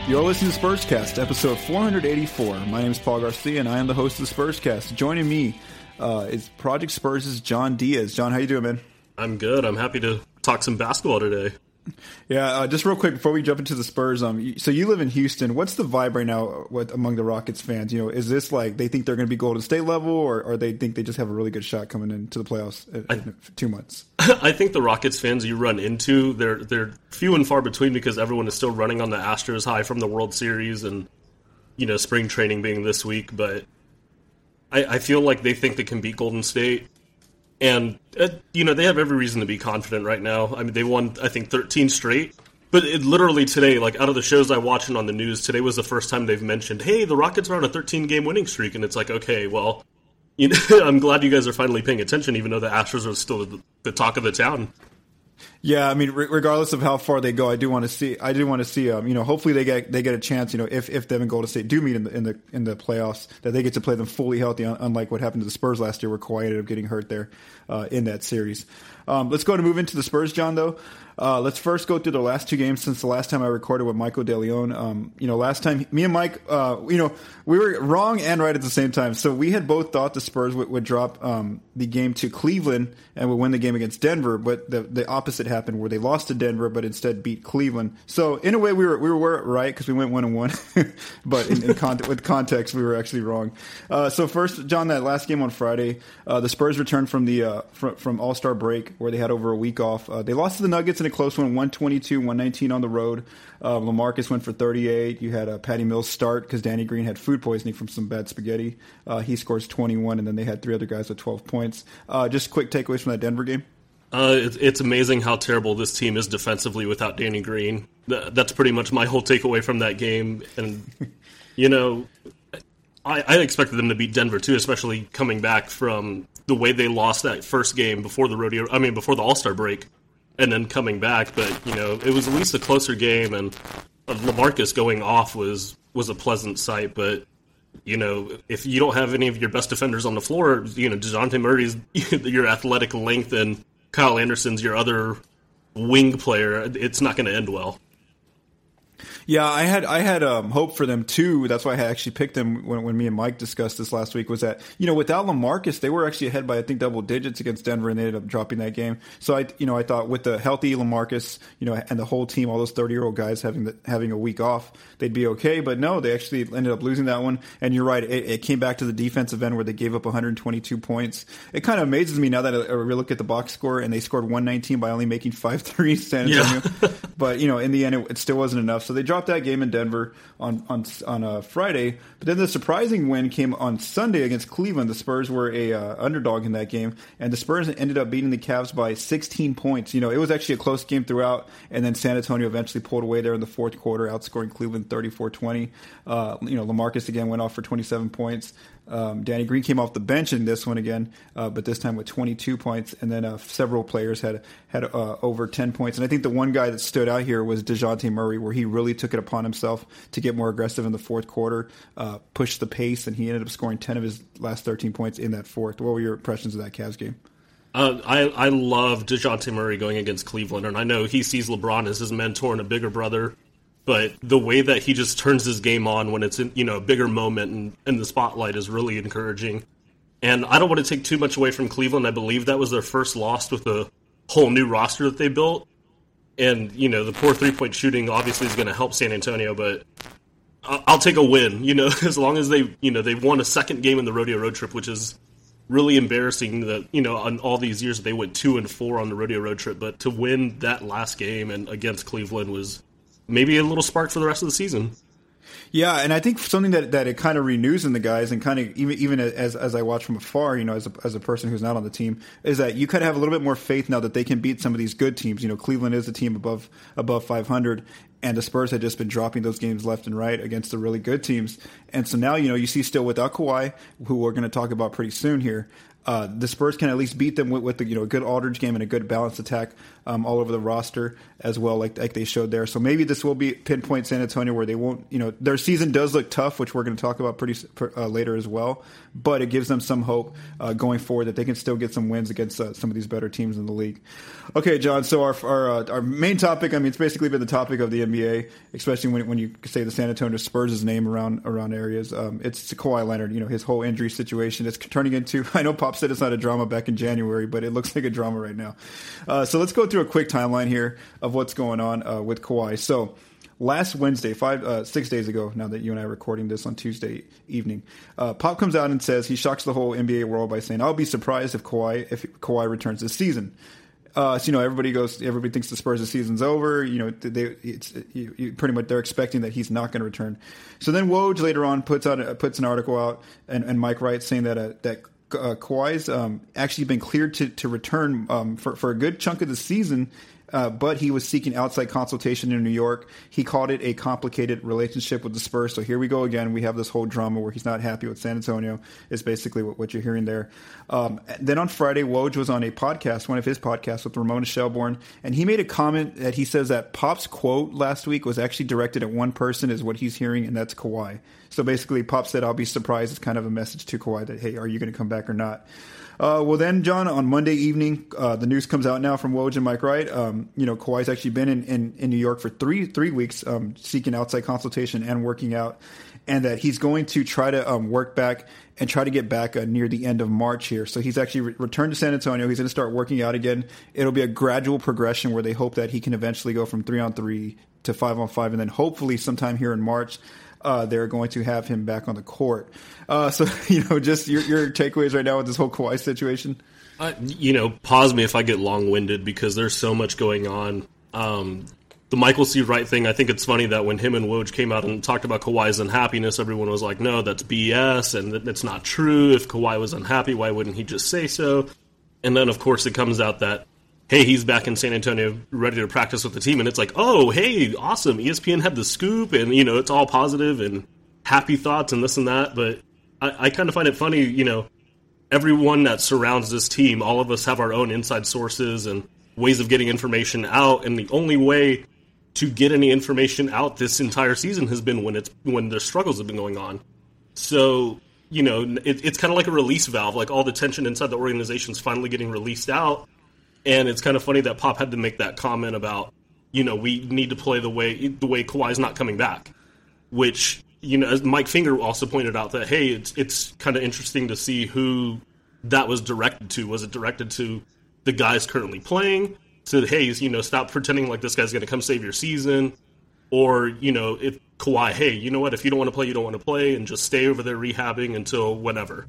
You're listening to Spurscast, episode 484. My name is Paul Garcia, and I am the host of the Spurscast. Joining me is Project Spurs' John Diaz. John, how you doing, man? I'm good. I'm happy to talk some basketball today. Yeah, just real quick before we jump into the Spurs, so you live in Houston. What's the vibe right now among the Rockets fans? You know, is this like they think they're going to be Golden State level, or they think they just have a really good shot coming into the playoffs in 2 months? I think the Rockets fans you run into, they're few and far between because everyone is still running on the Astros high from the World Series and, you know, spring training being this week. But I feel like they think they can beat Golden State. And, you know, they have every reason to be confident right now. I mean, they won, I think, 13 straight. But it literally today, like, out of the shows I watch and on the news, today was the first time they've mentioned, hey, the Rockets are on a 13-game winning streak. And it's like, okay, well, you know, I'm glad you guys are finally paying attention, even though the Astros are still the talk of the town. Yeah, I mean, regardless of how far they go, I do want to see. You know, hopefully they get a chance. You know, if them and Golden State do meet in the playoffs, that they get to play them fully healthy. Unlike what happened to the Spurs last year, where Kawhi ended up getting hurt there in that series. Let's go to move into the Spurs, John. Though, let's first go through the last 2 games since the last time I recorded with Michael DeLeon. You know, last time me and Mike, you know, we were wrong and right at the same time. So we had both thought the Spurs would drop the game to Cleveland and would win the game against Denver, but the opposite happened where they lost to Denver, but instead beat Cleveland. So in a way, we were right because we went 1-1, but with context, we were actually wrong. So first, John, that last game on Friday, the Spurs returned from the from All-Star break where they had over a week off. They lost to the Nuggets in a close one, 122-119 on the road. LaMarcus went for 38. You had Patty Mills start because Danny Green had food poisoning from some bad spaghetti. He scores 21, and then they had 3 other guys with 12 points. Just quick takeaways from that Denver game. It's amazing how terrible this team is defensively without Danny Green. That's pretty much my whole takeaway from that game. And, you know, I expected them to beat Denver too, especially coming back from the way they lost that first game before before the All-Star break, and then coming back. But, you know, it was at least a closer game, and LaMarcus going off was a pleasant sight. But, you know, if you don't have any of your best defenders on the floor, you know, DeJounte Murray's your athletic length and Kyle Anderson's your other wing player, it's not going to end well. Yeah, I had hope for them too. That's why I actually picked them when me and Mike discussed this last week. Was that, you know, without LaMarcus, they were actually ahead by I think double digits against Denver, and they ended up dropping that game. So I thought with the healthy LaMarcus, you know, and the whole team, all those 30-year-old guys having a week off, they'd be okay. But no, they actually ended up losing that one. And you're right, it came back to the defensive end where they gave up 122 points. It kind of amazes me now that I really look at the box score, and they scored 119 by only making 5 threes. San Antonio. Yeah. But you know, in the end, it still wasn't enough. So they dropped that game in Denver on Friday. But then the surprising win came on Sunday against Cleveland. The Spurs were a underdog in that game, and the Spurs ended up beating the Cavs by 16 points. You know, it was actually a close game throughout, and then San Antonio eventually pulled away there in the fourth quarter, outscoring Cleveland 34-20. You know, LaMarcus again went off for 27 points. Danny Green came off the bench in this one again, but this time with 22 points, and then several players had over 10 points. And I think the one guy that stood out here was DeJounte Murray, where he really took it upon himself to get more aggressive in the fourth quarter, push the pace, and he ended up scoring 10 of his last 13 points in that fourth. What were your impressions of that Cavs game? I love DeJounte Murray going against Cleveland, and I know he sees LeBron as his mentor and a bigger brother. But the way that he just turns his game on when it's in, you know, a bigger moment and the spotlight is really encouraging. And I don't want to take too much away from Cleveland. I believe that was their first loss with the whole new roster that they built. And, you know, the poor three-point shooting obviously is going to help San Antonio, but I'll take a win, you know, as long as they won a second game in the rodeo road trip, which is really embarrassing that, you know, on all these years they went 2-4 on the rodeo road trip. But to win that last game and against Cleveland was maybe a little spark for the rest of the season. Yeah, and I think something that it kind of renews in the guys, and kind of even as I watch from afar, you know, as a person who's not on the team, is that you kind of have a little bit more faith now that they can beat some of these good teams. You know, Cleveland is a team above 500, and the Spurs had just been dropping those games left and right against the really good teams. And so now, you know, you see still without Kawhi, who we're going to talk about pretty soon here, the Spurs can at least beat them with a good Aldridge game and a good balanced attack all over the roster as well, like they showed there. So maybe this will be pinpoint San Antonio where they won't, their season does look tough, which we're going to talk about later as well. But it gives them some hope going forward that they can still get some wins against some of these better teams in the league. Okay, John. So our main topic, I mean, it's basically been the topic of the NBA, especially when you say the San Antonio Spurs' name around areas. It's Kawhi Leonard. His whole injury situation. It's turning into. I know Pop said it's not a drama back in January, but it looks like a drama right now. So let's go through a quick timeline here of what's going on with Kawhi. So last Wednesday, 6 days ago, now that you and I are recording this on Tuesday evening, Pop comes out and says he shocks the whole NBA world by saying, "I'll be surprised if Kawhi returns this season." So everybody thinks the Spurs' season's over. Pretty much they're expecting that he's not going to return. So then Woj later on puts an article out, and Mike writes saying that Kawhi's actually been cleared to return for a good chunk of the season. But he was seeking outside consultation in New York. He called it a complicated relationship with the Spurs. So here we go again. We have this whole drama where he's not happy with San Antonio is basically what you're hearing there. Then on Friday, Woj was on a podcast, one of his podcasts with Ramona Shelburne, and he made a comment that he says that Pop's quote last week was actually directed at one person is what he's hearing, and that's Kawhi. So basically Pop said, "I'll be surprised." It's kind of a message to Kawhi that, hey, are you going to come back or not? Well, then, John, on Monday evening, the news comes out now from Woj and Mike Wright. Kawhi's actually been in New York for three weeks, seeking outside consultation and working out, and that he's going to try to work back and try to get back near the end of March here. So he's actually returned to San Antonio. He's going to start working out again. It'll be a gradual progression where they hope that he can eventually go from 3-on-3 to 5-on-5, and then hopefully sometime here in March, they're going to have him back on the court. So, just your takeaways right now with this whole Kawhi situation. Pause me if I get long-winded because there's so much going on. The Michael C. Wright thing, I think it's funny that when him and Woj came out and talked about Kawhi's unhappiness, everyone was like, no, that's BS, and that's not true. If Kawhi was unhappy, why wouldn't he just say so? And then, of course, it comes out that, hey, he's back in San Antonio ready to practice with the team, and it's like, oh, hey, awesome, ESPN had the scoop, and, it's all positive and happy thoughts and this and that, but I kind of find it funny, everyone that surrounds this team, all of us have our own inside sources and ways of getting information out, and the only way to get any information out this entire season has been when the struggles have been going on. So, it's kind of like a release valve, like all the tension inside the organization's finally getting released out, and it's kind of funny that Pop had to make that comment about, we need to play the way Kawhi's not coming back, which, as Mike Finger also pointed out that, hey, it's kind of interesting to see who that was directed to. Was it directed to the guys currently playing? So, hey, stop pretending like this guy's going to come save your season. Or, if Kawhi, hey, you know what, if you don't want to play, you don't want to play, and just stay over there rehabbing until whenever.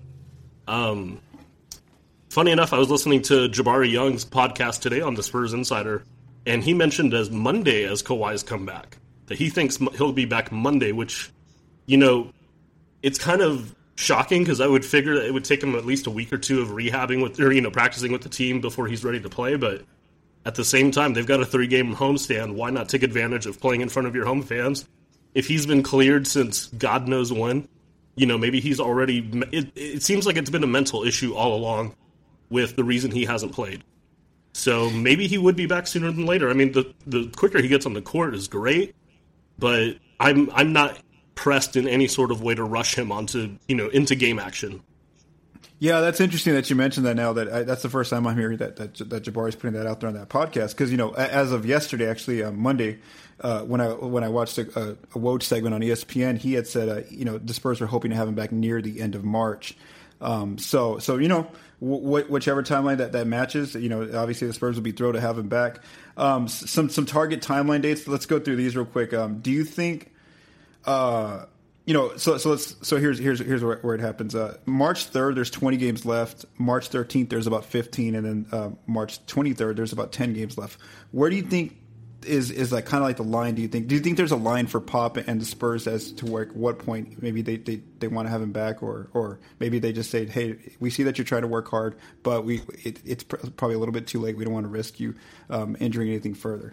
Funny enough, I was listening to Jabari Young's podcast today on the Spurs Insider, and he mentioned as Monday as Kawhi's comeback, that he thinks he'll be back Monday, which, it's kind of shocking because I would figure that it would take him at least a week or two of rehabbing practicing with the team before he's ready to play, but at the same time, they've got a 3-game homestand. Why not take advantage of playing in front of your home fans? If he's been cleared since God knows when, maybe he's already... It seems like it's been a mental issue all along with the reason he hasn't played. So maybe he would be back sooner than later. I mean, the quicker he gets on the court is great, but I'm not pressed in any sort of way to rush him into game action. Yeah, that's interesting that you mentioned that now. That's the first time I'm hearing that Jabari's putting that out there on that podcast. Because, as of yesterday, actually, Monday, when I watched a Woj segment on ESPN, he had said, the Spurs were hoping to have him back near the end of March. So whichever timeline that matches, obviously the Spurs will be thrilled to have him back. Some target timeline dates. Let's go through these real quick. Do you think? So here's where it happens. March 3rd, there's 20 games left. March 13th, there's about 15, and then March 23rd, there's about 10 games left. Where do you think is like kind of like the line? Do you think there's a line for Pop and the Spurs as to what point maybe they want to have him back, or maybe they just say, hey, we see that you're trying to work hard, but it's probably a little bit too late. We don't want to risk you injuring anything further.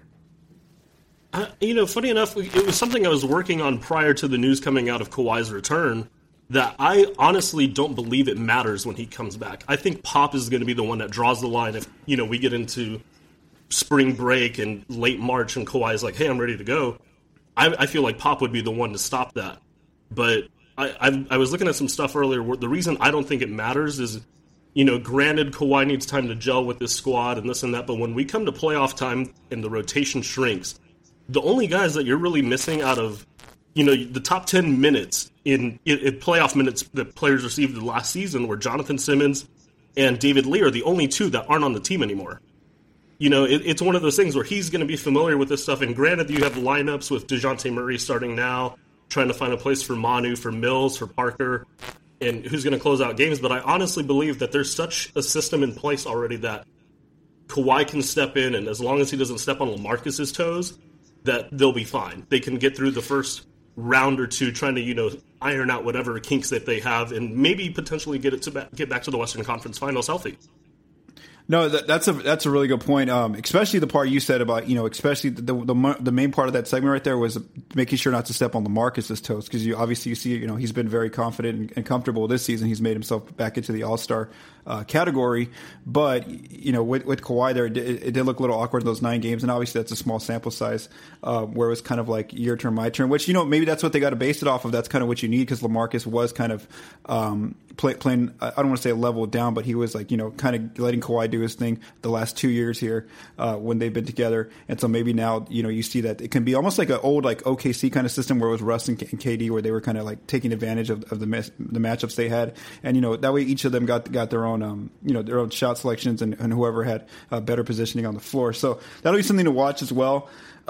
Funny enough, it was something I was working on prior to the news coming out of Kawhi's return, that I honestly don't believe it matters when he comes back. I think Pop is going to be the one that draws the line if, we get into spring break and late March and Kawhi's like, hey, I'm ready to go. I feel like Pop would be the one to stop that. But I was looking at some stuff earlier where the reason I don't think it matters is, granted Kawhi needs time to gel with this squad and this and that, but when we come to playoff time and the rotation shrinks, the only guys that you're really missing out of, the top 10 minutes in playoff minutes that players received last season were Jonathan Simmons and David Lee are the only two that aren't on the team anymore. It's one of those things where he's going to be familiar with this stuff. And granted, you have lineups with DeJounte Murray starting now, trying to find a place for Manu, for Mills, for Parker, and who's going to close out games. But I honestly believe that there's such a system in place already that Kawhi can step in, and as long as he doesn't step on LaMarcus's toes, that they'll be fine. They can get through the first round or two trying to, iron out whatever kinks that they have and maybe potentially get back to the Western Conference Finals healthy. No, that's a really good point. Especially the part you said about, especially the main part of that segment right there was making sure not to step on LaMarcus's toes, because you see, he's been very confident and comfortable this season. He's made himself back into the All-Star category. But, with Kawhi there, it did look a little awkward in those 9 games. And obviously that's a small sample size where it was kind of like your turn, my turn, which, maybe that's what they got to base it off of. That's kind of what you need, because LaMarcus was kind of playing, I don't want to say a level down, but he was like, kind of letting Kawhi do his thing the last 2 years here when they've been together. And so maybe now, you see that it can be almost like an old like OKC kind of system where it was Russ and KD, where they were kind of like taking advantage of the matchups they had. And, that way each of them got their own, their own shot selections and whoever had better positioning on the floor. So that'll be something to watch as well.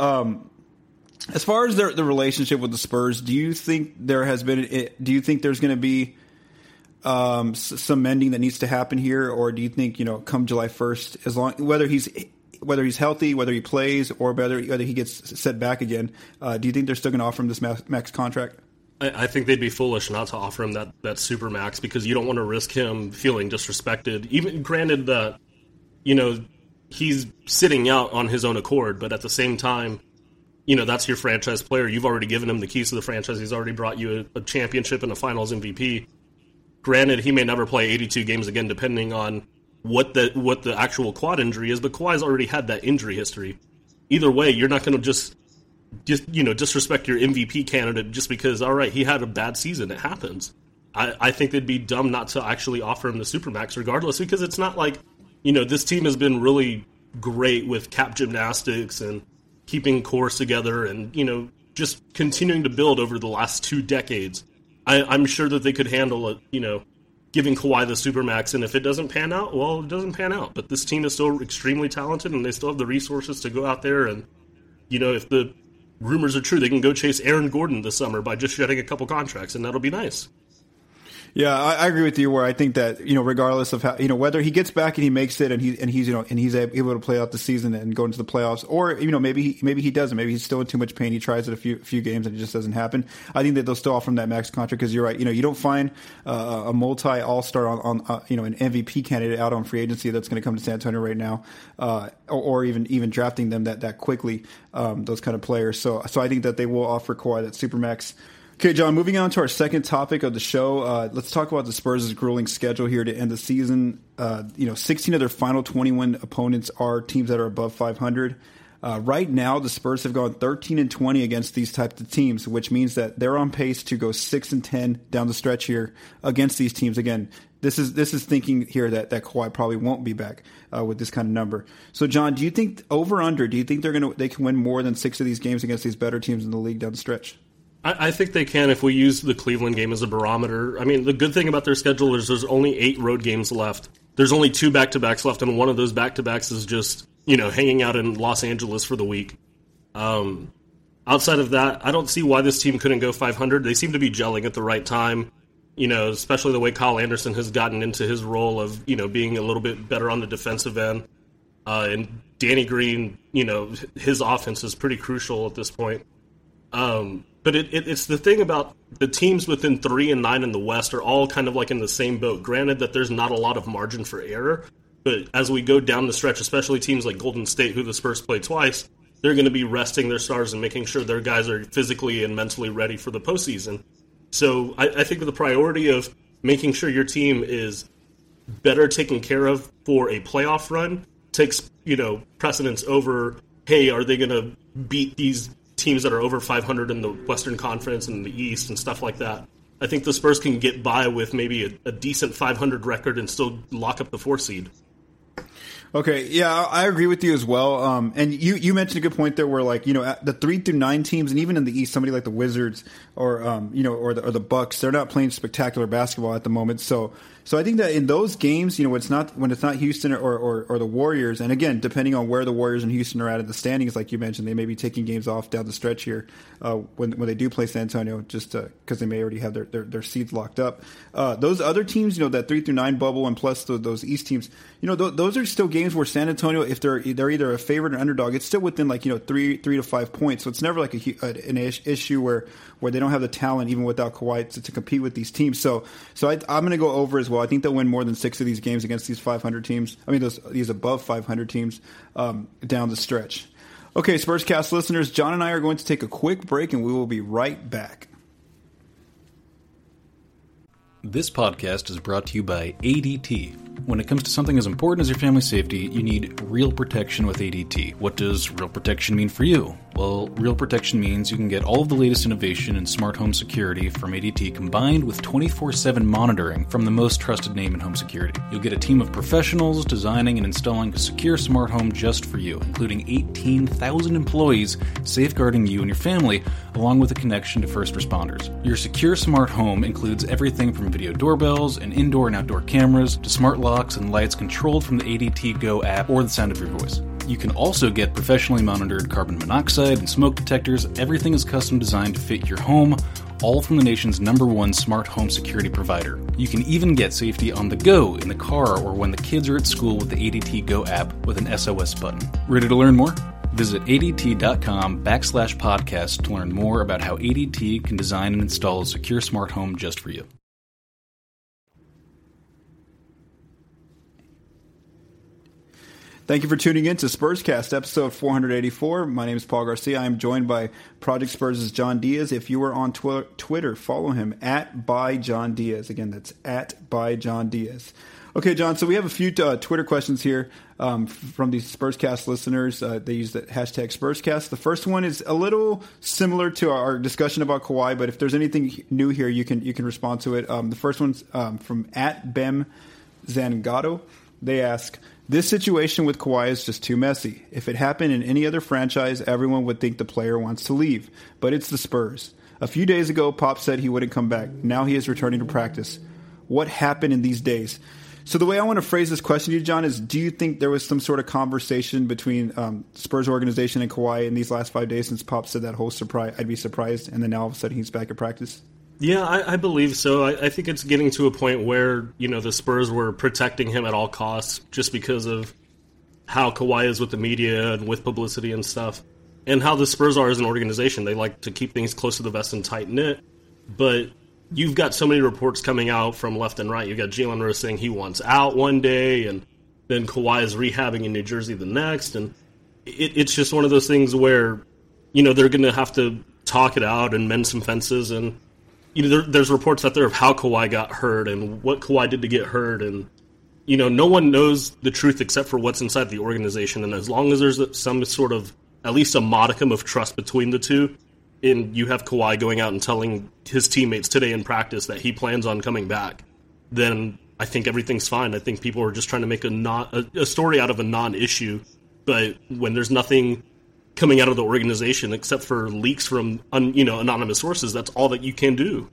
As far as the relationship with the Spurs, do you think there's going to be some mending that needs to happen here, or do you think come July 1st, whether he's healthy, whether he plays, or whether he gets set back again, do you think they're still going to offer him this max contract? I think they'd be foolish not to offer him that super max, because you don't want to risk him feeling disrespected. Even granted that he's sitting out on his own accord, but at the same time, that's your franchise player. You've already given him the keys to the franchise. He's already brought you a championship and a Finals MVP. Granted, he may never play 82 games again, depending on what the actual quad injury is, but Kawhi's already had that injury history. Either way, you're not going to just disrespect your MVP candidate just because, all right, he had a bad season. It happens. I think they'd be dumb not to actually offer him the Supermax regardless, because it's not like, this team has been really great with cap gymnastics and keeping cores together and, just continuing to build over the last 2 decades. I'm sure that they could handle it, giving Kawhi the Supermax, and if it doesn't pan out, well, it doesn't pan out. But this team is still extremely talented, and they still have the resources to go out there and, if the rumors are true, they can go chase Aaron Gordon this summer by just shedding a couple contracts, and that'll be nice. Yeah, I agree with you. Where I think that regardless of how whether he gets back and he makes it and he's able to play out the season and go into the playoffs, or maybe he doesn't. Maybe he's still in too much pain. He tries it a few games and it just doesn't happen. I think that they'll still offer him that max contract, because you're right. You don't find a multi All-Star on an MVP candidate out on free agency that's going to come to San Antonio right now, or even drafting them that quickly. Those kind of players. So I think that they will offer Kawhi that Supermax. Okay, John, moving on to our second topic of the show, let's talk about the Spurs' grueling schedule here to end the season. 16 of their final 21 opponents are teams that are above 500. Right now, the Spurs have gone 13-20 against these types of teams, which means that they're on pace to go 6-10 down the stretch here against these teams. Again, this is thinking here that Kawhi probably won't be back with this kind of number. So, John, do you think over/under? Do you think they can win more than 6 of these games against these better teams in the league down the stretch? I think they can if we use the Cleveland game as a barometer. I mean, the good thing about their schedule is there's only 8 road games left. There's only 2 back-to-backs left, and one of those back-to-backs is just, hanging out in Los Angeles for the week. Outside of that, I don't see why this team couldn't go 500. They seem to be gelling at the right time, especially the way Kyle Anderson has gotten into his role of, being a little bit better on the defensive end. And Danny Green, his offense is pretty crucial at this point. But it's the thing about the teams within 3 and 9 in the West are all kind of like in the same boat. Granted that there's not a lot of margin for error, but as we go down the stretch, especially teams like Golden State, who the Spurs play twice, they're going to be resting their stars and making sure their guys are physically and mentally ready for the postseason. So I think the priority of making sure your team is better taken care of for a playoff run takes, precedence over, hey, are they going to beat these teams that are over 500 in the Western Conference and the East and stuff like that? I think the Spurs can get by with maybe a decent 500 record and still lock up the 4 seed. Okay, yeah, I agree with you as well. And you mentioned a good point there, where the 3 through 9 teams, and even in the East, somebody like the Wizards or the Bucks, they're not playing spectacular basketball at the moment. So I think that in those games, when it's not Houston or the Warriors, and again, depending on where the Warriors and Houston are at in the standings, like you mentioned, they may be taking games off down the stretch here when they do play San Antonio, just because they may already have their seeds locked up. Those other teams, that 3 through 9 bubble, and plus those East teams, those are still games where San Antonio, if they're either a favorite or underdog, it's still within 3 to 5 points. So it's never like an issue where they don't have the talent even without Kawhi to compete with these teams. So I'm going to go over as well. I think they'll win more than 6 of these games against these 500 teams. I mean, these above 500 teams down the stretch. Okay, Spurscast listeners, John and I are going to take a quick break, and we will be right back. This podcast is brought to you by ADT. When it comes to something as important as your family's safety, you need real protection with ADT. What does real protection mean for you? Well, real protection means you can get all of the latest innovation in smart home security from ADT combined with 24/7 monitoring from the most trusted name in home security. You'll get a team of professionals designing and installing a secure smart home just for you, including 18,000 employees safeguarding you and your family, along with a connection to first responders. Your secure smart home includes everything from video doorbells and indoor and outdoor cameras to smart locks and lights controlled from the ADT Go app or the sound of your voice. You can also get professionally monitored carbon monoxide and smoke detectors. Everything is custom designed to fit your home, all from the nation's #1 smart home security provider. You can even get safety on the go, in the car, or when the kids are at school with the ADT Go app with an SOS button. Ready to learn more? Visit ADT.com/podcast to learn more about how ADT can design and install a secure smart home just for you. Thank you for tuning in to Spurscast, episode 484. My name is Paul Garcia. I am joined by Project Spurs' John Diaz. If you are on Twitter, follow him at @byjohndiaz. Again, that's at @byjohndiaz. Okay, John, so we have a few Twitter questions here from these Spurscast listeners. They use the hashtag Spurscast. The first one is a little similar to our discussion about Kawhi, but if there's anything new here, you can respond to it. The first one's from @Bem Zangato. They ask, this situation with Kawhi is just too messy. If it happened in any other franchise, everyone would think the player wants to leave. But it's the Spurs. A few days ago, Pop said he wouldn't come back. Now he is returning to practice. What happened in these days? So the way I want to phrase this question to you, John, is do you think there was some sort of conversation between Spurs organization and Kawhi in these last 5 days since Pop said that whole surprise, I'd be surprised, and then now all of a sudden he's back at practice? Yeah, I believe so. I think it's getting to a point where, the Spurs were protecting him at all costs just because of how Kawhi is with the media and with publicity and stuff, and how the Spurs are as an organization. They like to keep things close to the vest and tight-knit, but you've got so many reports coming out from left and right. You've got Jalen Rose saying he wants out one day, and then Kawhi is rehabbing in New Jersey the next, and it's just one of those things where, they're going to have to talk it out and mend some fences, and there's reports out there of how Kawhi got hurt and what Kawhi did to get hurt, and no one knows the truth except for what's inside the organization. And as long as there's some sort of, at least a modicum of trust between the two, and you have Kawhi going out and telling his teammates today in practice that he plans on coming back, then I think everything's fine. I think people are just trying to make a story out of a non-issue, but when there's nothing coming out of the organization except for leaks from anonymous sources, that's all that you can do.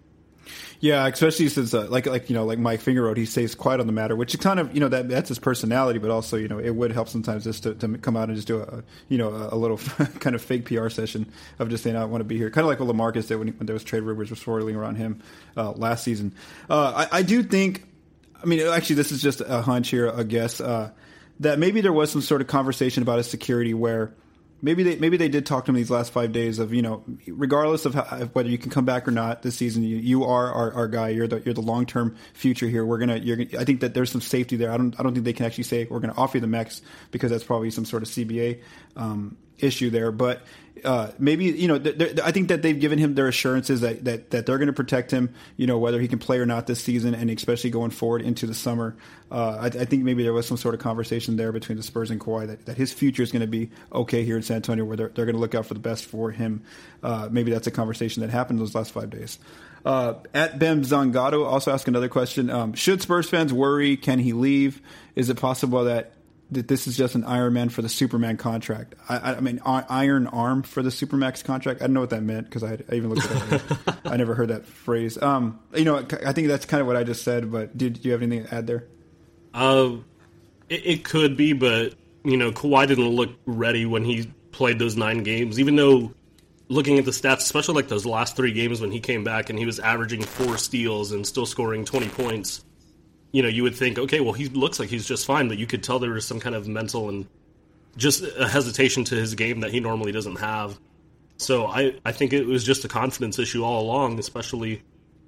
Yeah, especially since like Mike Finger wrote, he stays quiet on the matter, which is kind of that's his personality, but also it would help sometimes just to come out and just do a little kind of fake PR session of just saying I want to be here, kind of like what LaMarcus did when there was trade rumors were swirling around him last season. I do think, actually this is just a hunch here, a guess, that maybe there was some sort of conversation about his security where maybe they did talk to him these last 5 days of, regardless of whether you can come back or not this season, you are our guy. You're the long-term future here. I think that there's some safety there. I don't think they can actually say we're going to offer you the max, because that's probably some sort of CBA issue there, but maybe, I think that they've given him their assurances that they're going to protect him, whether he can play or not this season, and especially going forward into the summer. I think maybe there was some sort of conversation there between the Spurs and Kawhi that his future is going to be okay here in San Antonio, where they're going to look out for the best for him. Maybe that's a conversation that happened those last 5 days. At Bem Zangato also asked another question. Should Spurs fans worry? Can he leave? Is it possible that this is just an Iron Man for the Superman contract? I mean, Iron Arm for the Supermax contract? I don't know what that meant because I even looked it up. I never heard that phrase. I think that's kind of what I just said, but do you have anything to add there? It could be, but, Kawhi didn't look ready when he played those 9 games, even though looking at the stats, especially like those last 3 games when he came back and he was averaging 4 steals and still scoring 20 points, you would think, okay, well, he looks like he's just fine, but you could tell there was some kind of mental and just a hesitation to his game that he normally doesn't have. So I think it was just a confidence issue all along, especially,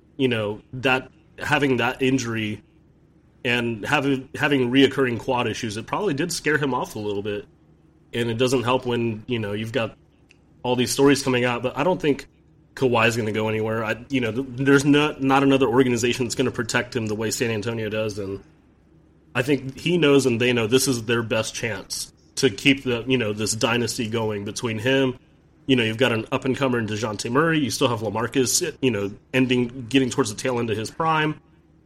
that having that injury and having reoccurring quad issues, it probably did scare him off a little bit. And it doesn't help when, you've got all these stories coming out, but I don't think Kawhi's going to go anywhere. There's not another organization that's going to protect him the way San Antonio does, and I think he knows and they know this is their best chance to keep this dynasty going between him. You've got an up-and-comer in DeJounte Murray. You still have LaMarcus, getting towards the tail end of his prime.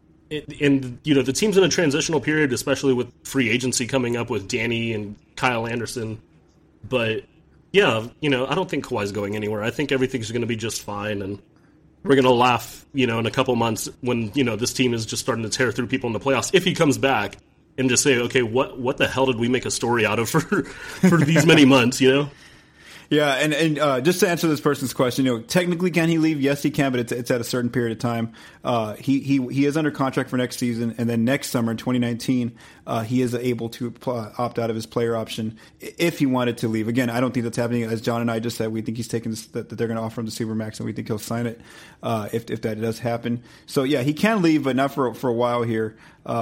And the team's in a transitional period, especially with free agency coming up with Danny and Kyle Anderson. But yeah, I don't think Kawhi's going anywhere. I think everything's going to be just fine, and we're going to laugh, in a couple months when, this team is just starting to tear through people in the playoffs. If he comes back and just say, okay, what the hell did we make a story out of for these many months, Yeah, and just to answer this person's question, technically can he leave? Yes, he can, but it's at a certain period of time. He is under contract for next season, and then next summer in 2019, he is able to opt out of his player option if he wanted to leave. Again, I don't think that's happening. As John and I just said, we think he's taking this, that they're going to offer him the Supermax, and we think he'll sign it if that does happen. So yeah, he can leave, but not for a while here.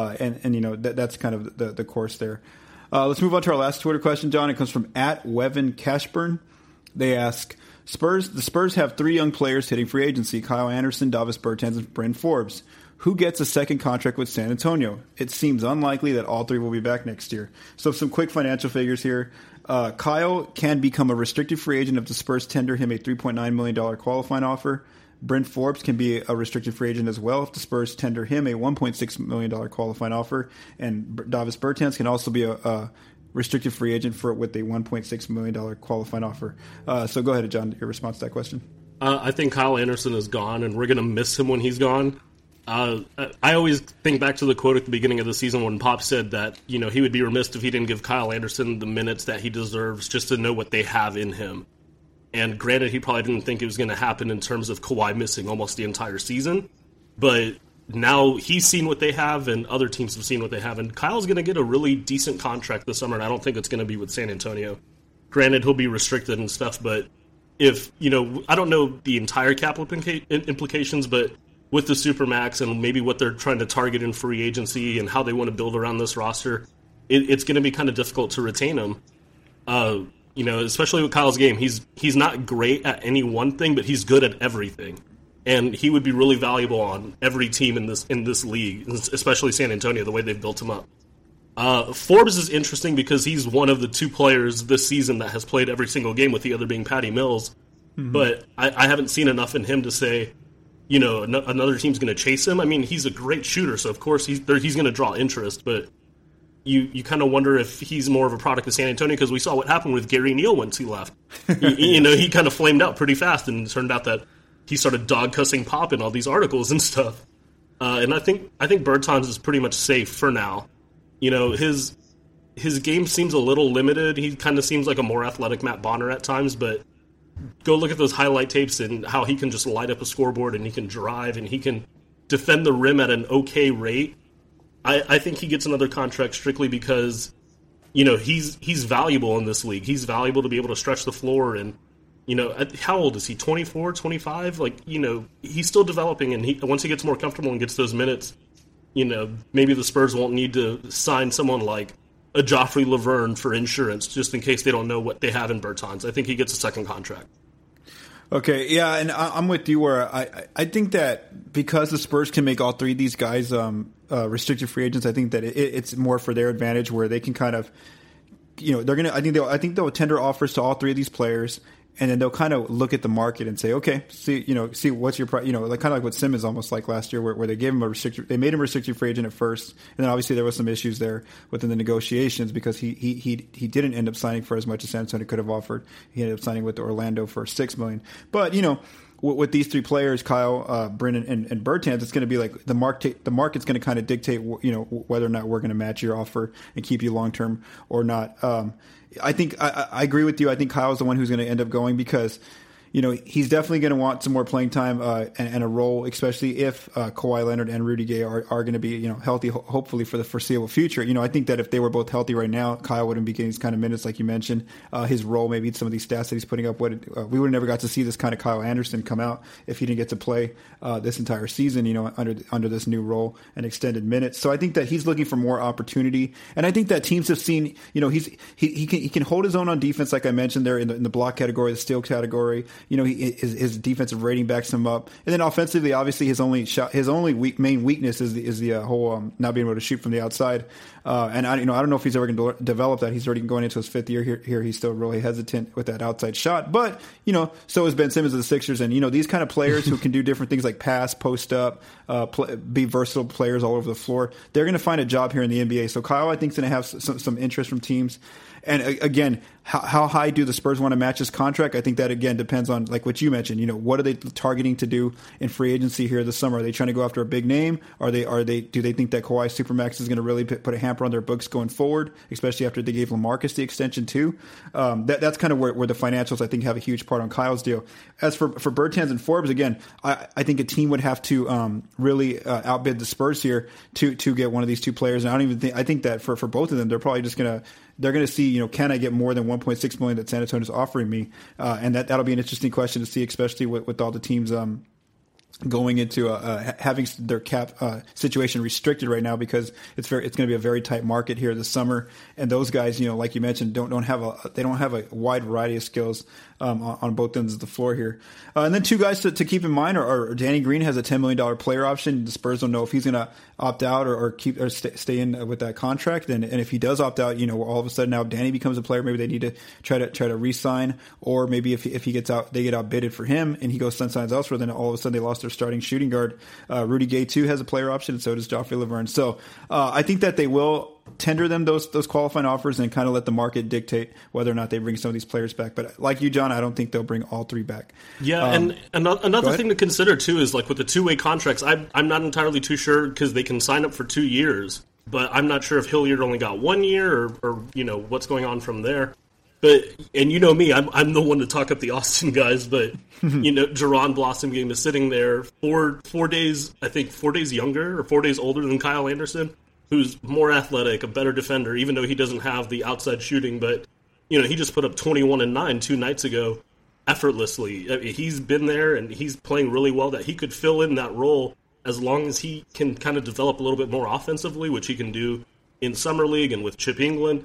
That's kind of the course there. Let's move on to our last Twitter question, John. It comes from @Wevin_Cashburn. They ask, the Spurs have 3 young players hitting free agency: Kyle Anderson, Davis Bertans, and Bryn Forbes. Who gets a second contract with San Antonio? It seems unlikely that all 3 will be back next year. So some quick financial figures here. Kyle can become a restricted free agent if the Spurs tender him a $3.9 million qualifying offer. Bryn Forbes can be a restricted free agent as well if the Spurs tender him a $1.6 million qualifying offer. And Davis Bertans can also be a restricted free agent with a $1.6 million qualifying offer. So go ahead, John, your response to that question. I think Kyle Anderson is gone, and we're going to miss him when he's gone. I always think back to the quote at the beginning of the season when Pop said that he would be remiss if he didn't give Kyle Anderson the minutes that he deserves just to know what they have in him. And granted, he probably didn't think it was going to happen in terms of Kawhi missing almost the entire season, but now he's seen what they have, and other teams have seen what they have, and Kyle's going to get a really decent contract this summer, and I don't think it's going to be with San Antonio. Granted, he'll be restricted and stuff, but if, I don't know the entire cap implications, but with the Supermax and maybe what they're trying to target in free agency and how they want to build around this roster, it's going to be kind of difficult to retain him. Especially with Kyle's game. He's not great at any one thing, but he's good at everything. And he would be really valuable on every team in this league, especially San Antonio, the way they've built him up. Forbes is interesting because he's one of the 2 players this season that has played every single game, with the other being Patty Mills. Mm-hmm. But I haven't seen enough in him to say, another team's going to chase him. I mean, he's a great shooter, so of course he's going to draw interest. But you kind of wonder if he's more of a product of San Antonio, because we saw what happened with Gary Neal once he left. He kind of flamed out pretty fast, and it turned out that he started dog-cussing Pop in all these articles and stuff. And I think Bertans is pretty much safe for now. His game seems a little limited. He kind of seems like a more athletic Matt Bonner at times, but go look at those highlight tapes and how he can just light up a scoreboard, and he can drive, and he can defend the rim at an okay rate. I think he gets another contract strictly because, he's valuable in this league. He's valuable to be able to stretch the floor, and how old is he? 24, 25? He's still developing, and once he gets more comfortable and gets those minutes, maybe the Spurs won't need to sign someone like a Joffrey Laverne for insurance, just in case they don't know what they have in Bertans. I think he gets a second contract. Okay, yeah, and I'm with you where I think that because the Spurs can make all three of these guys restricted free agents, I think that it's more for their advantage where they can kind of, they're gonna. I think they'll tender offers to all three of these players, and then they'll kind of look at the market and say, okay, see what's your price, like kind of like what Simmons almost like last year, where they gave him they made him a restricted free agent at first, and then obviously there was some issues there within the negotiations because he didn't end up signing for as much as San Antonio could have offered. He ended up signing with Orlando for $6 million, but with these three players, Kyle, Brennan, and Bertans, it's going to be like the market's going to kind of dictate, whether or not we're going to match your offer and keep you long term or not. I think I agree with you. I think Kyle's the one who's going to end up going because, he's definitely going to want some more playing time and a role, especially if Kawhi Leonard and Rudy Gay are going to be healthy, hopefully for the foreseeable future. I think that if they were both healthy right now, Kyle wouldn't be getting these kind of minutes like you mentioned. His role, maybe some of these stats that he's putting up, we would have never got to see this kind of Kyle Anderson come out if he didn't get to play this entire season, under this new role and extended minutes. So I think that he's looking for more opportunity, and I think that teams have seen, he can hold his own on defense, like I mentioned there in the block category, the steal category. His defensive rating backs him up, and then offensively, obviously, his only main weakness is the whole not being able to shoot from the outside. And I don't know if he's ever going to develop that. He's already going into his fifth year here. He's still really hesitant with that outside shot, but so is Ben Simmons of the Sixers, and these kind of players who can do different things like pass, post up, be versatile players all over the floor. They're going to find a job here in the NBA. So Kyle, I think, is going to have some interest from teams. And again, how high do the Spurs want to match his contract? I think that, again, depends on, like what you mentioned, what are they targeting to do in free agency here this summer? Are they trying to go after a big name? Do they think that Kawhi Supermax is going to really put a hamper on their books going forward, especially after they gave LaMarcus the extension too? That's kind of where the financials, I think, have a huge part on Kyle's deal. As for Bertans and Forbes, again, I think a team would have to really outbid the Spurs here to get one of these two players. And I think that for both of them, they're probably just going to see, can I get more than $1.6 million that San Antonio is offering me? And that'll be an interesting question to see, especially with all the teams going into having their cap situation restricted right now, because it's going to be a very tight market here this summer. And those guys, like you mentioned, don't have a wide variety of skills on both ends of the floor here. And then two guys to keep in mind are Danny Green has a $10 million player option. The Spurs don't know if he's going to opt out or stay in with that contract. And if he does opt out, all of a sudden now Danny becomes a player. Maybe they need to try to re-sign, or maybe if he gets out, they get outbidded for him and he goes signs elsewhere. Then all of a sudden they lost their starting shooting guard. Rudy Gay too has a player option, and so does Joffrey Laverne. So I think that they will tender them those qualifying offers and kind of let the market dictate whether or not they bring some of these players back. But like you, John, I don't think they'll bring all three back. Yeah, and another thing to consider too is like with the two-way contracts, I'm not entirely too sure because they can sign up for 2 years, but I'm not sure if Hilliard only got 1 year or what's going on from there. But and me, I'm the one to talk up the Austin guys, but Jaron Blossomgame is sitting there 4 days, I think 4 days younger or 4 days older than Kyle Anderson, who's more athletic, a better defender, even though he doesn't have the outside shooting. But, he just put up 21 and 9 2 nights ago effortlessly. I mean, he's been there, and he's playing really well, that he could fill in that role as long as he can kind of develop a little bit more offensively, which he can do in Summer League and with Chip England.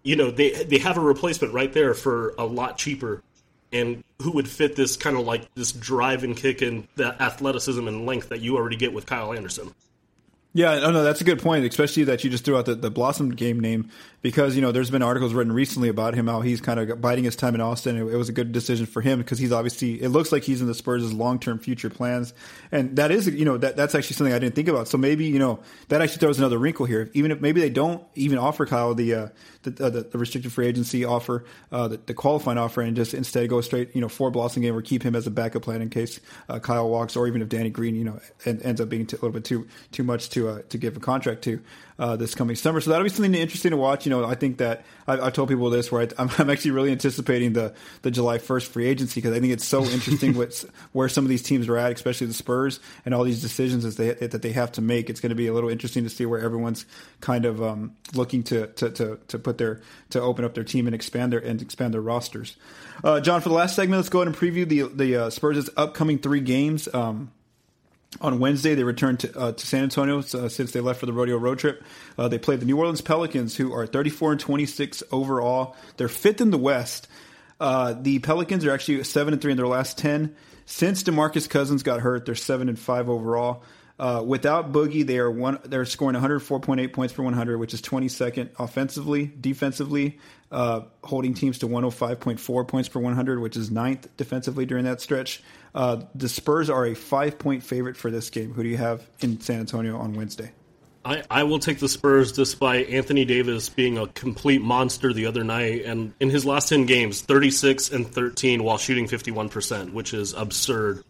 They have a replacement right there for a lot cheaper, and who would fit this kind of like this drive and kick and the athleticism and length that you already get with Kyle Anderson. Yeah, no, that's a good point, especially that you just threw out the Blossomgame name, because, there's been articles written recently about him, how he's kind of biding his time in Austin. It was a good decision for him because he's obviously, it looks like he's in the Spurs' long-term future plans. And that is, that's actually something I didn't think about. So maybe, that actually throws another wrinkle here. Even if maybe they don't even offer Kyle the restricted free agency offer, the qualifying offer, and just instead go straight, for Blossomgame, or keep him as a backup plan in case Kyle walks, or even if Danny Green, ends up being a little bit too much to give a contract to this coming summer. So that'll be something interesting to watch. I think that I've told people this, where I'm actually really anticipating the July 1st free agency, because I think it's so interesting where some of these teams are at, especially the Spurs, and all these decisions that they have to make. It's going to be a little interesting to see where everyone's kind of looking to open up their team and expand their rosters. John, for the last segment, let's go ahead and preview the Spurs' upcoming 3 games. On Wednesday, they returned to San Antonio since they left for the rodeo road trip. They played the New Orleans Pelicans, who are 34-26 overall. They're fifth in the West. The Pelicans are actually 7-3 in their last 10. Since DeMarcus Cousins got hurt, they're 7-5 overall. Without Boogie, they're scoring 104.8 points per 100, which is 22nd offensively. Defensively, holding teams to 105.4 points per 100, which is 9th defensively during that stretch. The Spurs are a 5-point favorite for this game. Who do you have in San Antonio on Wednesday? I will take the Spurs despite Anthony Davis being a complete monster the other night. And in his last 10 games, 36 and 13 while shooting 51%, which is absurd.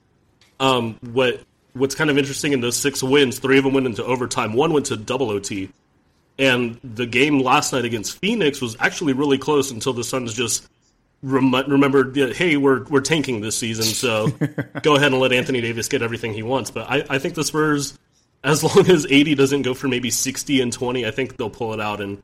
What's kind of interesting in those 6 wins, 3 of them went into overtime. 1 went to double OT. And the game last night against Phoenix was actually really close until the Suns just remembered, hey, we're tanking this season, so go ahead and let Anthony Davis get everything he wants. But I think the Spurs, as long as 80 doesn't go for maybe 60 and 20, I think they'll pull it out and,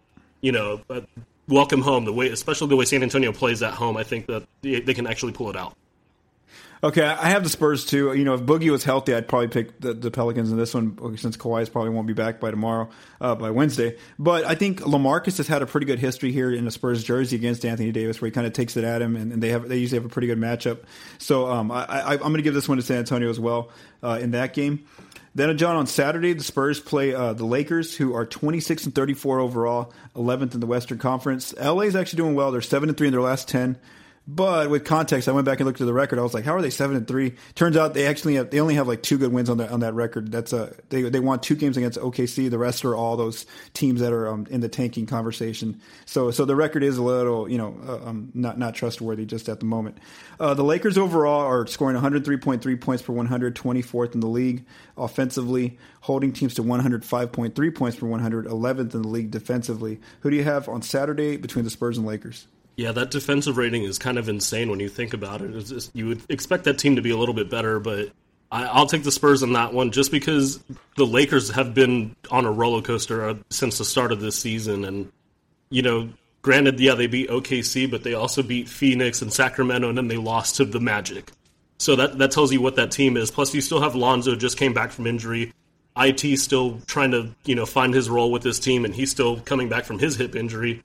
welcome home. Especially the way San Antonio plays at home, I think that they can actually pull it out. Okay, I have the Spurs too. If Boogie was healthy, I'd probably pick the Pelicans in this one since Kawhi probably won't be back by by Wednesday. But I think LaMarcus has had a pretty good history here in the Spurs jersey against Anthony Davis, where he kind of takes it at him, and they usually have a pretty good matchup. So I'm going to give this one to San Antonio as well in that game. Then, John, on Saturday, the Spurs play the Lakers, who are 26-34 overall, 11th in the Western Conference. LA is actually doing well. They're 7-3 in their last 10. But with context, I went back and looked at the record. I was like, how are they 7-3? Turns out they only have like 2 good wins on that record. That's they won 2 games against OKC. The rest are all those teams that are in the tanking conversation. So the record is a little not trustworthy just at the moment. The Lakers overall are scoring 103.3 points per 100, 24th in the league offensively, holding teams to 105.3 points per 100, 11th in the league defensively. Who do you have on Saturday between the Spurs and Lakers? Yeah, that defensive rating is kind of insane when you think about it. It's just, you would expect that team to be a little bit better, but I'll take the Spurs on that one just because the Lakers have been on a roller coaster since the start of this season. And, granted, they beat OKC, but they also beat Phoenix and Sacramento, and then they lost to the Magic. So that tells you what that team is. Plus, you still have Lonzo, just came back from injury. IT still trying to, find his role with this team, and he's still coming back from his hip injury.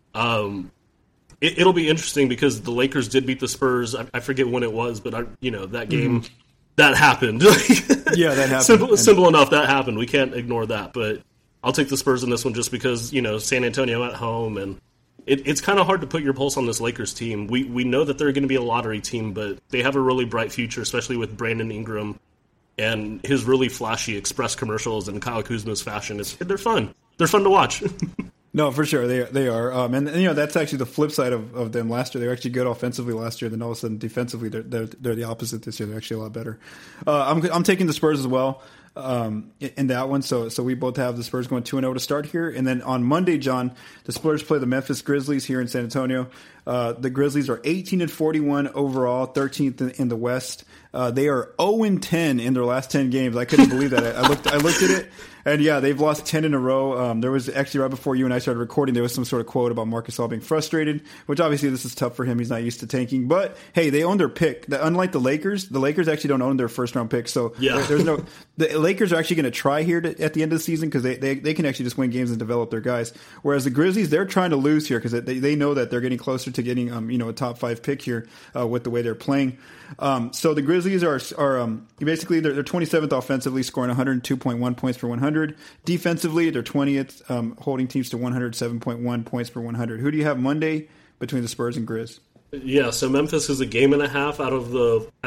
It'll be interesting because the Lakers did beat the Spurs. I forget when it was, but that game, that happened. Yeah, that happened. Simple enough, that happened. We can't ignore that. But I'll take the Spurs in this one just because, San Antonio at home. And it's kind of hard to put your pulse on this Lakers team. We know that they're going to be a lottery team, but they have a really bright future, especially with Brandon Ingram and his really flashy Express commercials and Kyle Kuzma's fashion. They're fun. They're fun to watch. No, for sure they are, and that's actually the flip side of them. Last year they were actually good offensively. Last year, then all of a sudden defensively they're the opposite this year. They're actually a lot better. I'm taking the Spurs as well in that one. So we both have the Spurs going 2-0 to start here, and then on Monday, John, the Spurs play the Memphis Grizzlies here in San Antonio. The Grizzlies are 18-41 overall, 13th in the West. They are 0-10 in their last 10 games. I couldn't believe that. I looked at it, and yeah, they've lost 10 in a row. There was actually right before you and I started recording, there was some sort of quote about Marc Gasol being frustrated, which obviously this is tough for him. He's not used to tanking, but hey, they own their pick. Unlike the Lakers actually don't own their first round pick. So yeah. The Lakers are actually going to try here at the end of the season because they can actually just win games and develop their guys. Whereas the Grizzlies, they're trying to lose here because they know that they're getting closer to getting a top 5 pick here with the way they're playing. So the Grizzlies are basically they're 27th offensively, scoring 102.1 points per 100. Defensively, they're 20th, holding teams to 107.1 points per 100. Who do you have Monday between the Spurs and Grizz? Yeah, so Memphis is a game and a half out of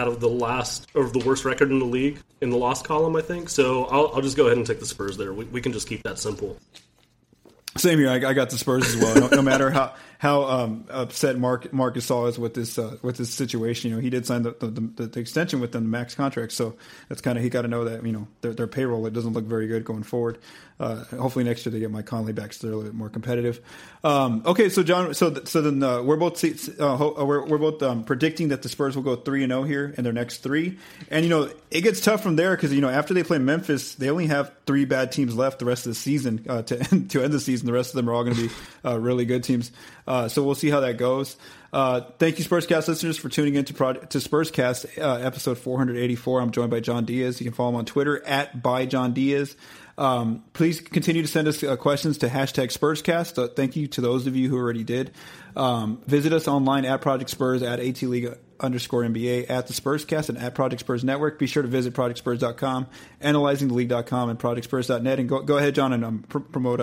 the worst record in the league in the loss column, I think. So I'll just go ahead and take the Spurs there. We can just keep that simple. Same here. I got the Spurs as well. No matter how upset Marc Gasol is with this situation, he did sign the extension with them, the max contract. So that's kind of, he got to know that their payroll, it doesn't look very good going forward. Hopefully next year they get Mike Conley back, so they're a little bit more competitive. Okay, so John, so then we're both predicting that the Spurs will go 3-0 here in their next 3, and it gets tough from there because after they play Memphis, they only have 3 bad teams left the rest of the season to end the season. and the rest of them are all going to be really good teams. So we'll see how that goes. Thank you, Spurscast listeners, for tuning in to Spurscast episode 484. I'm joined by John Diaz. You can follow him on Twitter @byjohndiaz. Please continue to send us questions to #SpursCast. Thank you to those of you who already did. Visit us online at Project Spurs, at @ATLeague_NBA, at the Spurscast, and at Project Spurs Network. Be sure to visit ProjectSpurs.com, AnalyzingTheLeague.com, and ProjectSpurs.net. And go ahead, John, and promote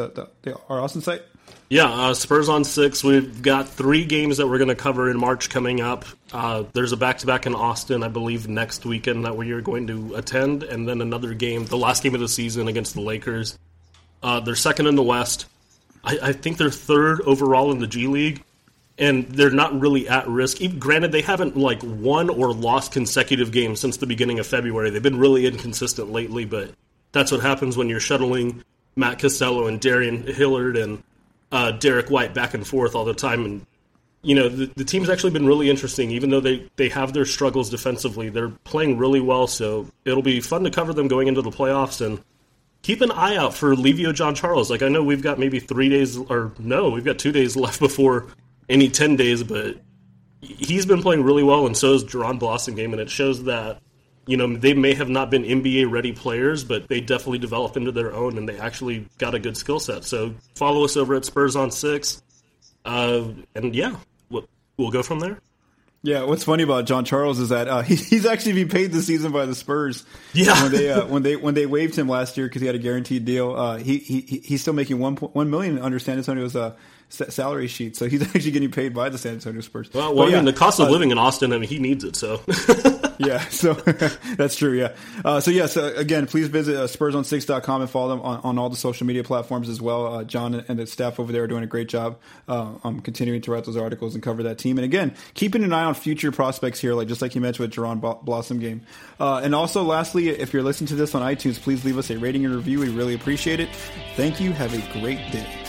our Austin site. Yeah, Spurs on 6. We've got 3 games that we're going to cover in March coming up. There's a back-to-back in Austin, I believe, next weekend that we are going to attend, and then another game, the last game of the season against the Lakers. They're second in the West. I think they're third overall in the G League, and they're not really at risk. Granted, they haven't won or lost consecutive games since the beginning of February. They've been really inconsistent lately, but that's what happens when you're shuttling Matt Costello and Darian Hillard and Derek White back and forth all the time. And the team's actually been really interesting. Even though they have their struggles defensively, they're playing really well, so it'll be fun to cover them going into the playoffs. And keep an eye out for Livio John Charles. I know we've got maybe 3 days, we've got 2 days left before any 10 days, but he's been playing really well, and so is Jaron Blossomgame, and it shows that they may have not been NBA-ready players, but they definitely developed into their own, and they actually got a good skill set. So follow us over at Spurs on 6, and yeah, we'll go from there. Yeah, what's funny about John Charles is that he's actually being paid this season by the Spurs. Yeah, when they waived him last year because he had a guaranteed deal, he's still making $1 million under San Antonio's salary sheet. So he's actually getting paid by the San Antonio Spurs. Well, the cost of living in Austin, he needs it. So yeah, so that's true. Yeah. So again, please visit SpursOn6.com and follow them on all the social media platforms as well. John and the staff over there are doing a great job continuing to write those articles and cover that team. And again, keeping an eye on future prospects here, just like you mentioned with Jaron Blossomgame. And also, lastly, if you're listening to this on iTunes, please leave us a rating and review. We really appreciate it. Thank you. Have a great day.